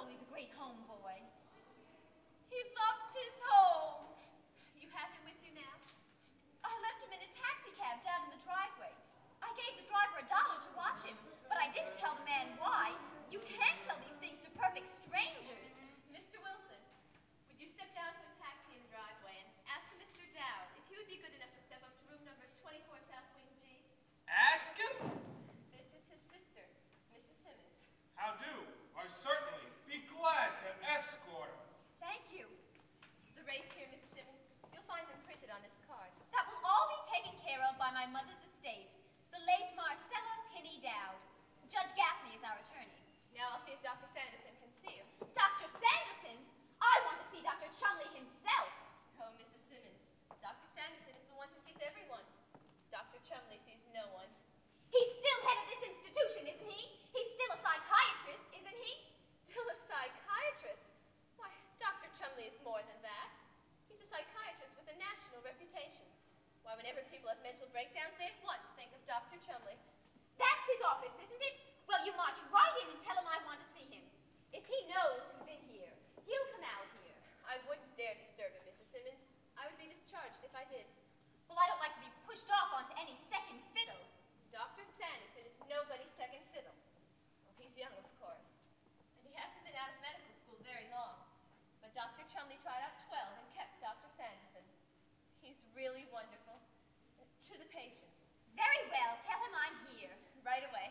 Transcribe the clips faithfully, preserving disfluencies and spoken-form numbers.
always a great homeboy. He loved his home. You have him with you now? I left him in a taxi cab down in the driveway. I gave the driver a dollar to watch him, but I didn't tell the man why. You can't tell these things to perfect strangers. Mister Wilson, would you step down to a taxi in the driveway and ask Mister Dowd if he would be good enough to step up to room number twenty-four South Wing G? Ask him? This is his sister, Missus Simmons. How do? I certainly be glad to escort her. Thank you. The rates here, Missus Simmons, you'll find them printed on this card. That will all be taken care of by my mother's estate, the late Marcella Penny Dowd. Judge Gaffney is our attorney. Now I'll see if Doctor Sanderson can see you. Doctor Sanderson? I want to see Doctor Chumley himself. Oh, Missus Simmons, Doctor Sanderson is the one who sees everyone. Doctor Chumley sees no one. He's still head of this institution, isn't he? He's still a psychiatrist, isn't he? Still a psychiatrist? Why, Doctor Chumley is more than that. He's a psychiatrist with a national reputation. Why, whenever people have mental breakdowns, they at once think of Doctor Chumley. That's his office, isn't it? Well, you march right in and tell him I want to see him. If he knows who's in here, he'll come out here. I wouldn't dare disturb him, Missus Simmons. I would be discharged if I did. Well, I don't like to be pushed off onto any second fiddle. Doctor Sanderson is nobody's second fiddle. Well, he's young, of course. And he hasn't been out of medical school very long. But Doctor Chumley tried out twelve and kept Doctor Sanderson. He's really wonderful. To the patients. Very well. Tell him I'm here. Right away.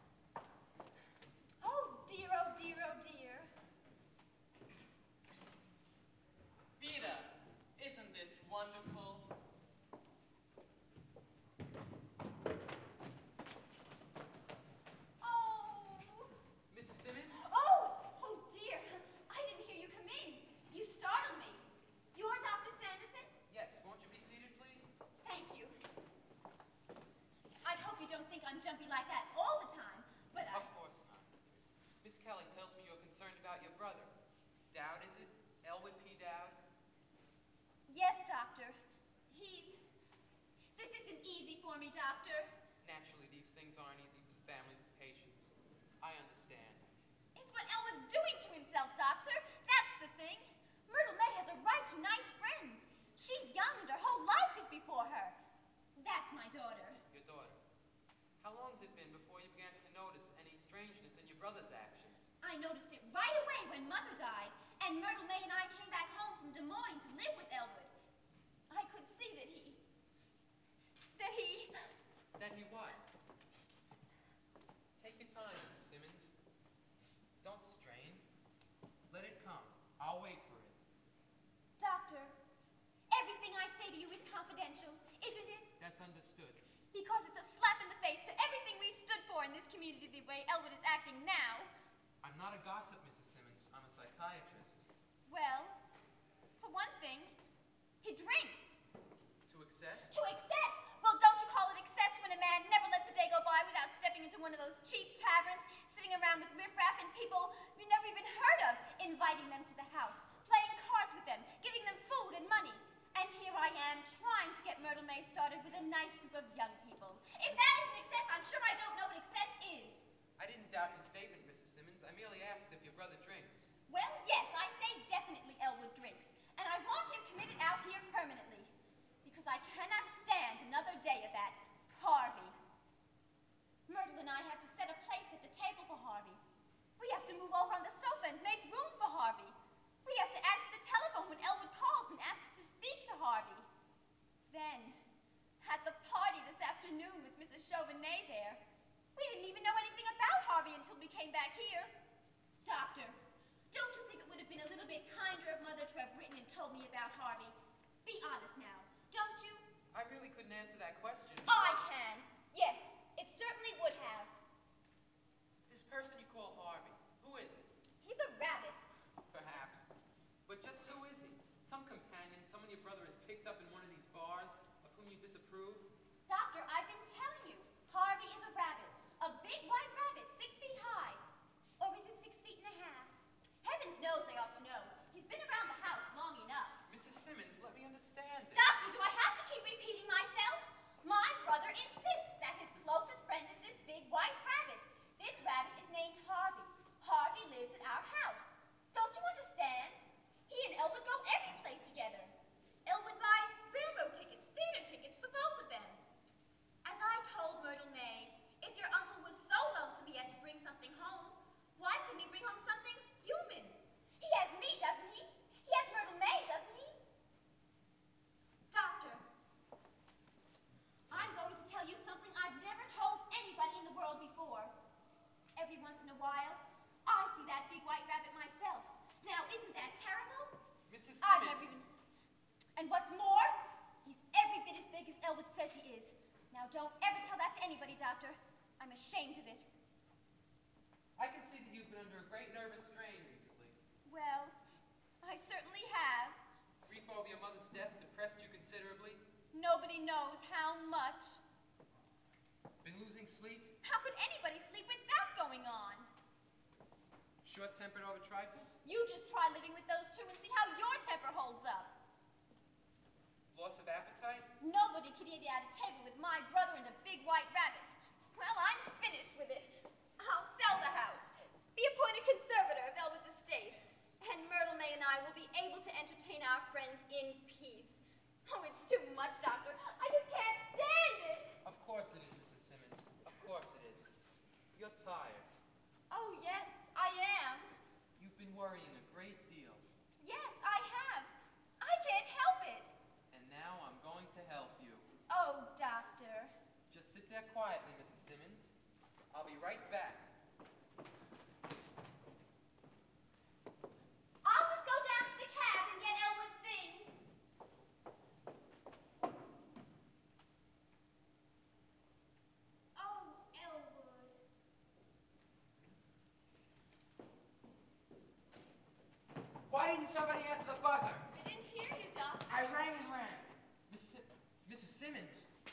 Oh, dear, oh, dear, oh, dear. Vida, isn't this wonderful? Oh. Missus Simmons? Oh, oh, dear. I didn't hear you come in. You startled me. You're Doctor Sanderson? Yes, won't you be seated, please? Thank you. I hope you don't think I'm jumpy like that all the time, but I... Of course not. Miss Kelly tells me you're concerned about your brother. Dowd, is it? Elwood P. Dowd? Yes, Doctor. He's... This isn't easy for me, Doctor. Naturally, these things aren't easy for the families of patients. I understand. It's what Elwood's doing to himself, Doctor. That's the thing. Myrtle May has a right to nice friends. She's young and her whole life is before her. That's my daughter. Your daughter. How long's it been before you began to notice any strangeness in your brother's actions? I noticed it right away when Mother died, and Myrtle May and I came back home from Des Moines to live with Elwood. I could see that he... that he... That he what? Take your time, Missus Simmons. Don't strain. Let it come. I'll wait for it. Doctor, everything I say to you is confidential, isn't it? That's understood. Because it's a slap in the face to everything we've stood for in this community the way Elwood is acting now. I'm not a gossip, Missus Simmons. I'm a psychiatrist. Well, for one thing, he drinks. To excess? To excess? Well, don't you call it excess when a man never lets a day go by without stepping into one of those cheap taverns, sitting around with riffraff and people you never even heard of, inviting them to the house, playing cards with them, giving them food and money. And here I am, trying to get Myrtle May started with a nice group of young people. If that isn't excess, I'm sure I don't know what excess is. I didn't doubt your statement, Missus Simmons. I merely asked if your brother drinks. Well, yes, I say definitely Elwood drinks. And I want him committed out here permanently. Because I cannot stand another day of that Harvey. Myrtle and I have to set a place at the table for Harvey. We have to move over on the sofa and make room for Harvey. We have to answer the telephone when Elwood calls and asks to speak to Harvey. Then, at the party this afternoon with Missus Chauvenet there, we didn't even know anything about Harvey until we came back here. Doctor, don't you think it would have been a little bit kinder of Mother to have written and told me about Harvey? Be honest now, don't you? I really couldn't answer that question. I can. Yes, it certainly would have. This person you call Harvey, who is it? He's a rabbit. Perhaps. But just who is he? Some companion, someone your brother has picked up in one of these bars, of whom you disapprove? Doctor, I've been telling you, Harvey is a rabbit. A big white rabbit, six feet high. Or is it six feet and a half? Heavens knows I ought to know. He's been around the house long enough. Missus Simmons, let me understand this. Doctor, do I have to keep repeating myself? My brother insists that his closest friend is this big white rabbit. This rabbit is named Harvey. Harvey lives at our house. once in a while. I see that big white rabbit myself. Now, isn't that terrible? Missus I've Simmons. never even... And what's more, he's every bit as big as Elwood says he is. Now, don't ever tell that to anybody, Doctor. I'm ashamed of it. I can see that you've been under a great nervous strain recently. Well, I certainly have. Grief over your mother's death depressed you considerably. Nobody knows how much. Been losing sleep. How could anybody sleep with that going on? Short-tempered over trifles. You just try living with those two and see how your temper holds up. Loss of appetite. Nobody could eat at a table with my brother and a big white rabbit. Well, I'm finished with it. I'll sell the house, be appointed conservator of Elwood's estate, and Myrtle May and I will be able to entertain our friends in peace. Oh, it's too much, Doctor. I just can't stand it. Of course it is, Missus Simmons. Of course it is. You're tired. Oh, yes, I am. You've been worrying a great deal. Yes, I have. I can't help it. And now I'm going to help you. Oh, Doctor. Just sit there quietly, Missus Simmons. I'll be right back. I'll just go down to the cab and get Elwood's things. Oh, Elwood. Why didn't somebody answer the buzzer? I didn't hear you, Doc. I rang and rang. Missus Sim Missus Simmons.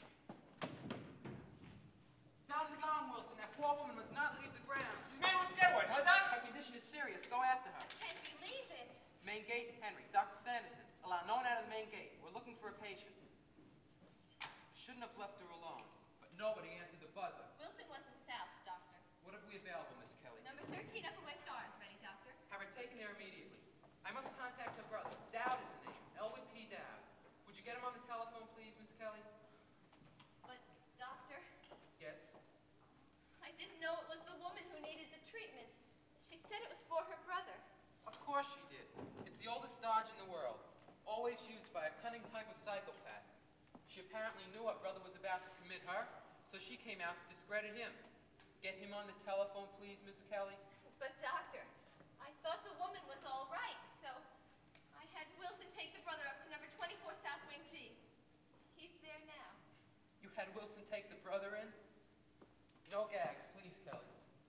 Sound the gong, Wilson. That poor woman must not leave the grounds. She's made with the getaway, huh, Doc? Her condition is serious. Go after her. Can't believe it. Main gate, Henry. Doctor Sanderson. Allow no one out of the main gate. We're looking for a patient. Shouldn't have left her alone, but nobody answered the buzzer. Wilson wasn't south, Doctor. What have we available, Miss Kelly? Number thirteen Upper West R is ready, Doctor. Have her taken there immediately. I must contact her brother. Dowd is the name. Elwood P. Dowd. Would you get him on the telephone, please, Miss Kelly? But, Doctor, Yes? I didn't know it was the woman who needed the treatment. She said it was for her brother. Of course she did. It's the oldest dodge in the world. Always used by a cunning type of psychopath. She apparently knew her brother was about to commit her, so she came out to discredit him. Get him on the telephone, please, Miss Kelly? But, Doctor, I thought the woman was all right, so I had Wilson take the brother up to number twenty-four South Wing G. He's there now. You had Wilson take the brother in? No gags, please, Kelly.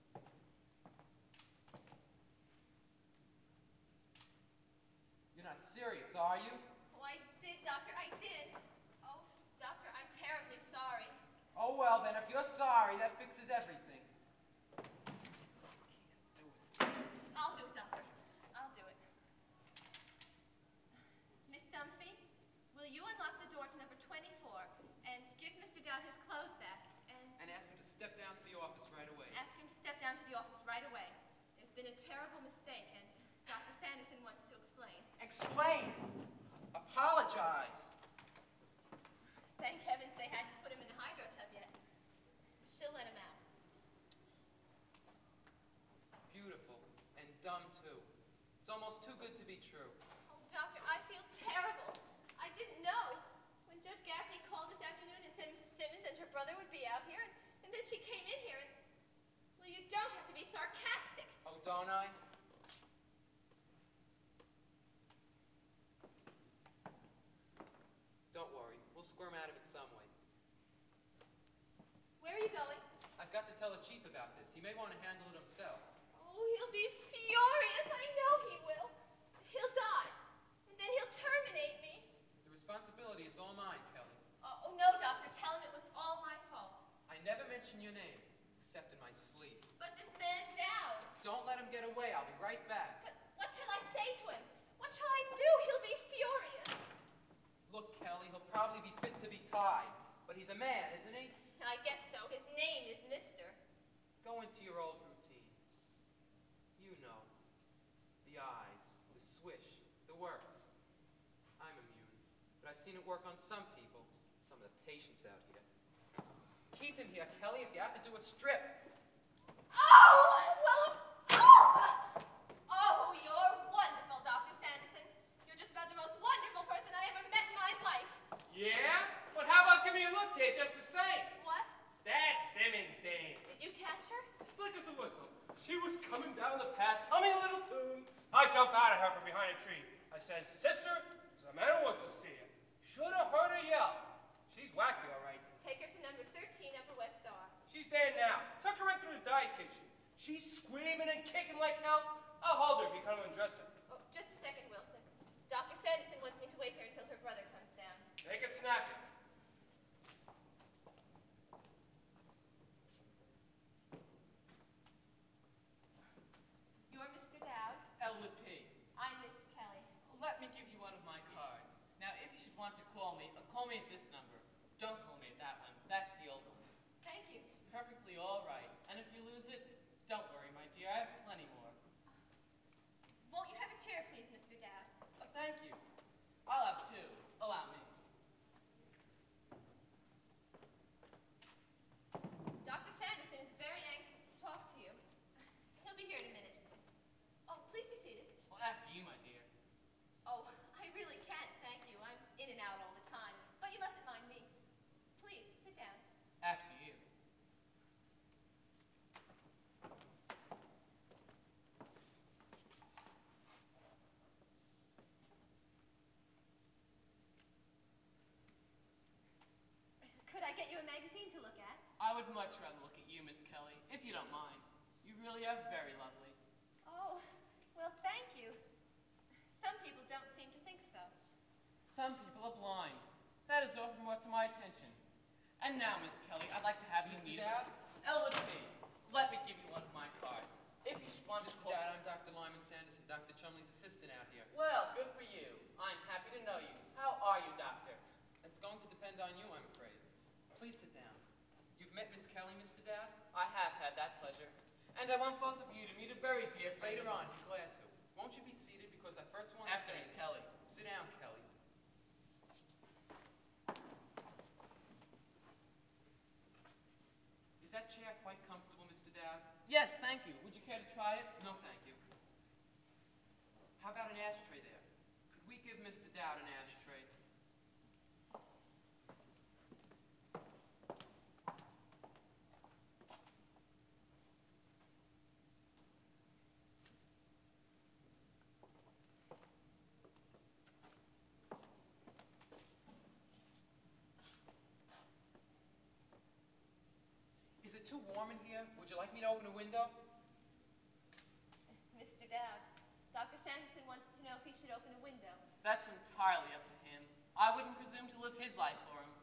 You're not serious, are you? Oh, I did, Doctor, I did. Oh, Doctor, I'm terribly sorry. Oh, well, then, if you're sorry, that fixes everything. I'll do it, Doctor. I'll do it. Miss Dunphy, will you unlock the door to number twenty-four and give Mister Dowd his clothes back and And ask him to step down to the office right away. ask him to step down to the office right away? There's been a terrible mistake, and Doctor Sanderson wants to explain. Explain! Apologize! Thank heavens they hadn't put him in a hydro tub yet. She'll let him out. Beautiful. And dumb, too. It's almost too good to be true. Oh, Doctor, I feel terrible. I didn't know. When Judge Gaffney called this afternoon and said Missus Simmons and her brother would be out here, and, and then she came in here and... Well, you don't have to be sarcastic. Oh, don't I? Don't worry. We'll squirm out of it some way. Where are you going? I've got to tell the chief about this. He may want to handle it himself. Oh, he'll be furious. I know he will. He'll die. And then he'll terminate me. The responsibility is all mine, Kelly. Oh, oh, no, Doctor. Tell him it was all my fault. I never mention your name, except in my sleep. But this man Dowd. Don't let him get away. I'll be right back. But what shall I say to him? What shall I do? He'll be furious. Look, Kelly, he'll probably be fit to be tied. But he's a man, isn't he? I guess so. His name is Mister. Go into your old routine. You know. The eyes, the swish, the works. I'm immune. But I've seen it work on some people. Some of the patients out here. Keep him here, Kelly, if you have to do a strip. Oh! Well, oh! Oh, you're wonderful, Doctor Sanderson. You're just about the most wonderful person I ever met in my life. Yeah? But how about giving me a look here just the same? What? That's Simmons' dame. Did you catch her? Slick as a whistle. coming down the path, humming a little tune. I jump out at her from behind a tree. I says, sister, there's a man who wants to see you. Should have heard her yell. She's wacky, all right. Take her to number thirteen Upper West Star. She's there now. Took her in through the dye kitchen. She's screaming and kicking like hell. I'll hold her if you come and undress her. Oh, just a second, Wilson. Doctor Sanderson wants me to wait here until her brother comes down. Make it snappy. You're Mister Dowd. Elwood P. I'm Miss Kelly. Let me give you one of my cards. Now, if you should want to call me, uh, call me at this number. Don't call me at that one. That's the old one. Thank you. Perfectly all right. And if you lose it, don't worry, my dear. I have plenty more. Won't you have a chair, please, Mister Dowd? Uh, thank you. I'll have two. Allow me. Doctor Sanderson is very anxious to talk to you. He'll be here in a minute. Oh, please be seated. Well, after you, my dear. Oh, I really can't, thank you. I'm in and out all the time. But you mustn't mind me. Please, sit down. After you. Could I get you a magazine to look at? I would much rather look at you, Miss Kelly, if you don't mind. You really are very lovely. Oh, well, thank you. Some people don't seem to think so. Some people are blind. That is often brought to my attention. And now, Miss Kelly, I'd like to have you Mister meet Dowd? Elwood P. Let me give you one of my cards. If you should want to Mister call... Dowd, I'm Doctor Lyman Sanderson, Doctor Chumley's assistant out here. Well, good for you. I'm happy to know you. How are you, Doctor? It's going to depend on you, I'm afraid. Please sit down. You've met Miss Kelly, Mister Dowd? I have had that pleasure. And I want both of you to meet a very dear friend. Later on, be glad to. Won't you be seated, because I first want After to say... Miss Kelly. Sit down, Kelly. Is that chair quite comfortable, Mister Dowd? Yes, thank you. Would you care to try it? No, thank you. How about an ashtray there? Could we give Mister Dowd an ashtray? Is it too warm in here? Would you like me to open a window? Mister Dowd, Doctor Sanderson wants to know if he should open a window. That's entirely up to him. I wouldn't presume to live his life for him.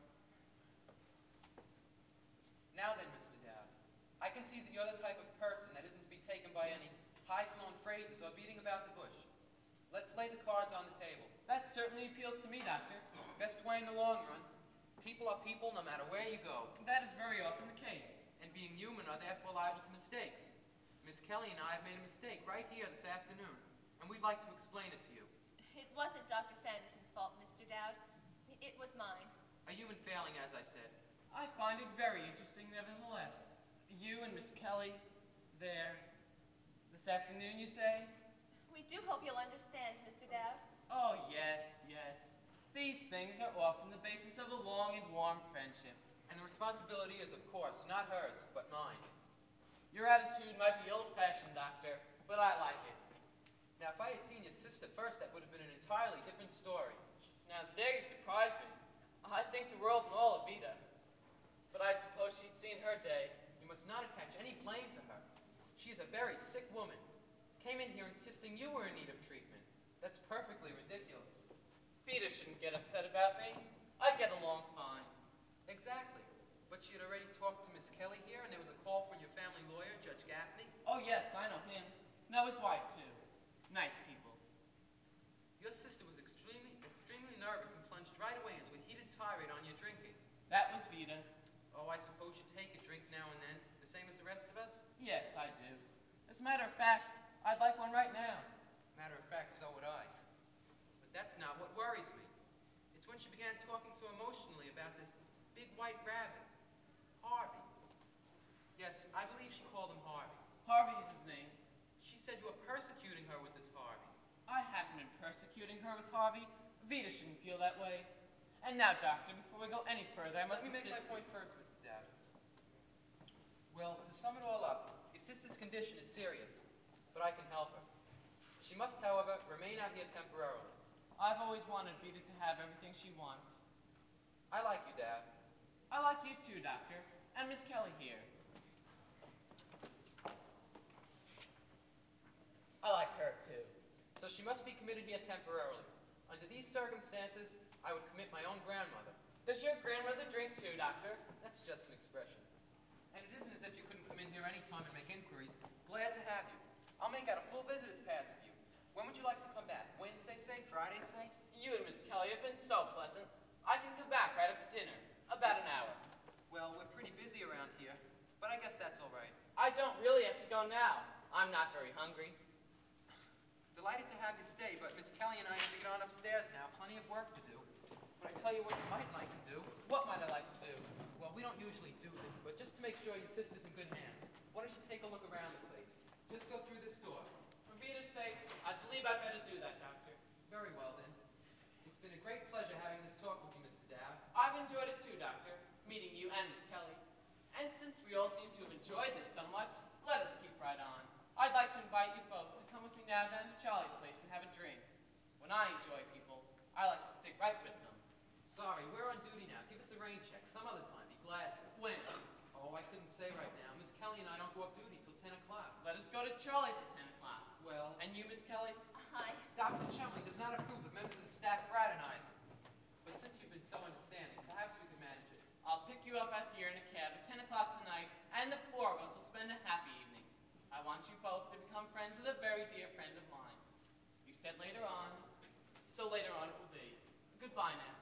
Now then, Mister Dowd, I can see that you're the type of person that isn't to be taken by any high-flown phrases or beating about the bush. Let's lay the cards on the table. That certainly appeals to me, Doctor. Best way in the long run. People are people no matter where you go. That is very often the case. And being human are therefore liable to mistakes. Miss Kelly and I have made a mistake right here this afternoon, and we'd like to explain it to you. It wasn't Doctor Sanderson's fault, Mister Dowd. It was mine. A human failing, as I said. I find it very interesting, nevertheless. You and Miss Kelly, there, this afternoon, you say? We do hope you'll understand, Mister Dowd. Oh, yes, yes. These things are often the basis of a long and warm friendship. And the responsibility is, of course, not hers, but mine. Your attitude might be old-fashioned, Doctor, but I like it. Now, if I had seen your sister first, that would have been an entirely different story. Now, there you surprise me. I think the world and all of Vida. But I suppose she'd seen her day. You must not attach any blame to her. She is a very sick woman. Came in here insisting you were in need of treatment. That's perfectly ridiculous. Vida shouldn't get upset about me. I get along fine. Exactly. But she had already talked to Miss Kelly here, and there was a call from your family lawyer, Judge Gaffney. Oh, yes, I know him. Know his wife, too. Nice people. Your sister was extremely, extremely nervous and plunged right away into a heated tirade on your drinking. That was Vida. Oh, I suppose you take a drink now and then, the same as the rest of us? Yes, I do. As a matter of fact, I'd like one right now. Matter of fact, so would I. But that's not what worries me. It's when she began talking so emotionally about this big white rabbit, Harvey. Yes, I believe she called him Harvey. Harvey is his name. She said you were persecuting her with this Harvey. I haven't been persecuting her with Harvey. Vida shouldn't feel that way. And now, Doctor, before we go any further, I must Let me make my insist- point first, Mister Dowd. Well, to sum it all up, if Sister's condition is serious, but I can help her. She must, however, remain out here temporarily. I've always wanted Vita to have everything she wants. I like you, Dad. I like you too, Doctor. And Miss Kelly here. I like her too. So she must be committed here temporarily. Under these circumstances, I would commit my own grandmother. Does your grandmother drink too, Doctor? That's just an expression. And it isn't as if you couldn't come in here any time and make inquiries. Glad to have you. I'll make out a full visitor's pass for you. When would you like to come back? Wednesday, say? Friday, say? You and Miss Kelly have been so pleasant. I can go back right after dinner. About an hour. Well, we're pretty busy around here, but I guess that's all right. I don't really have to go now. I'm not very hungry. Delighted to have you stay, but Miss Kelly and I have to get on upstairs now. Plenty of work to do. But I tell you what you might like to do. What might I like to do? Well, we don't usually do this, but just to make sure your sister's in good hands, why don't you take a look around the place? Just go through this door. For Vita's sake, I believe I'd better do that, Doctor. Very well, then. It's been a great pleasure having this talk with you, Mister Dab. I've enjoyed it too, Doctor, meeting you and Miss Kelly. And since we all seem to have enjoyed this so much, let us keep right on. I'd like to invite you both to come with me now down to Charlie's place and have a drink. When I enjoy people, I like to stick right with them. Sorry, we're on duty now. Give us a rain check some other time. Be glad to. When? Oh, I couldn't say right now. Miss Kelly and I don't go off duty till ten o'clock. Let us go to Charlie's at ten o'clock. Well, And you, Miss Kelly? Hi. Doctor Chumley does not approve of members of the staff fraternizing. But since you've been so understanding, perhaps we could manage it. I'll pick you up out here in a cab at ten o'clock tonight, and the four of us will spend a happy evening. I want you both to become friends with a very dear friend of mine. You said later on, so later on it will be. Goodbye now.